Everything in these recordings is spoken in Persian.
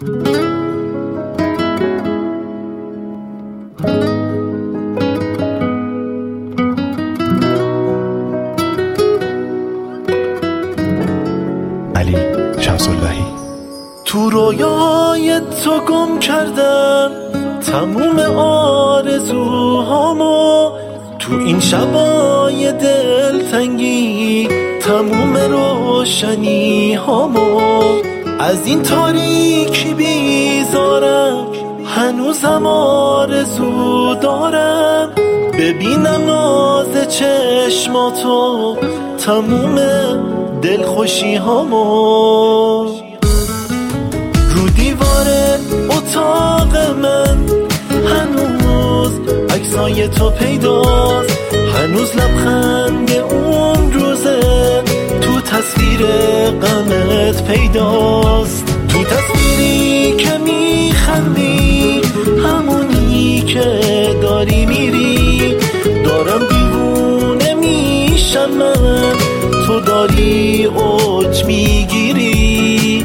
علی شمس‌اللهی. تو رویای تو گم کردم تموم آرزوهامو، تو این شبای دلتنگی تموم روشنی هامو. از این تاریکی بیزارم هنوزم آرزو دارم، ببینم ناز چشماتو تموم دلخوشی هامو. رو دیوار اتاق من هنوز عکسای تو پیداست، هنوز لبخند اون روزه تو تصویر غمت پیداست. تو تصویری که میخندی همونی که داری میری، دارم دیوونه میشم من، تو داری اوج میگیری.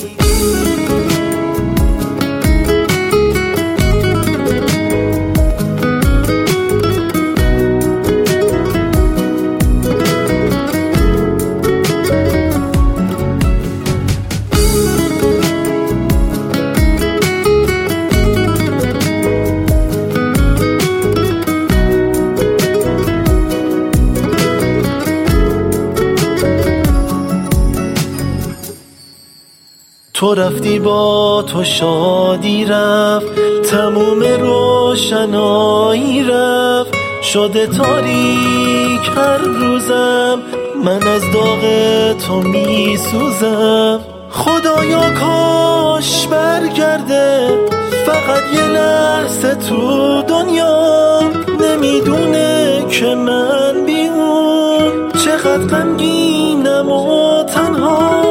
تو رفتی با تو شادی رفت، تموم روشنایی رفت، شده تاریک هر روزم، من از داغ تو می سوزم. خدایا کاش برگرده فقط یه لحظه تو دنیا، نمیدونه که من بی اون چقدر غمگینم و تنها.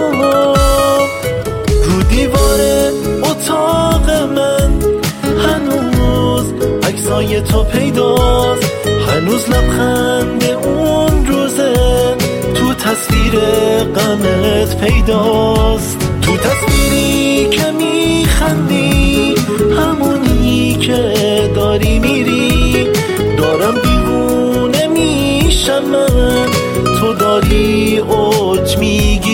اتاق من هنوز عکسای تو پیداست، هنوز لبخند اون روزه تو تصویر غمت پیداست. تو تصویری که میخندی همونی که داری میری، دارم دیوونه میشم من، تو داری اوج میگی.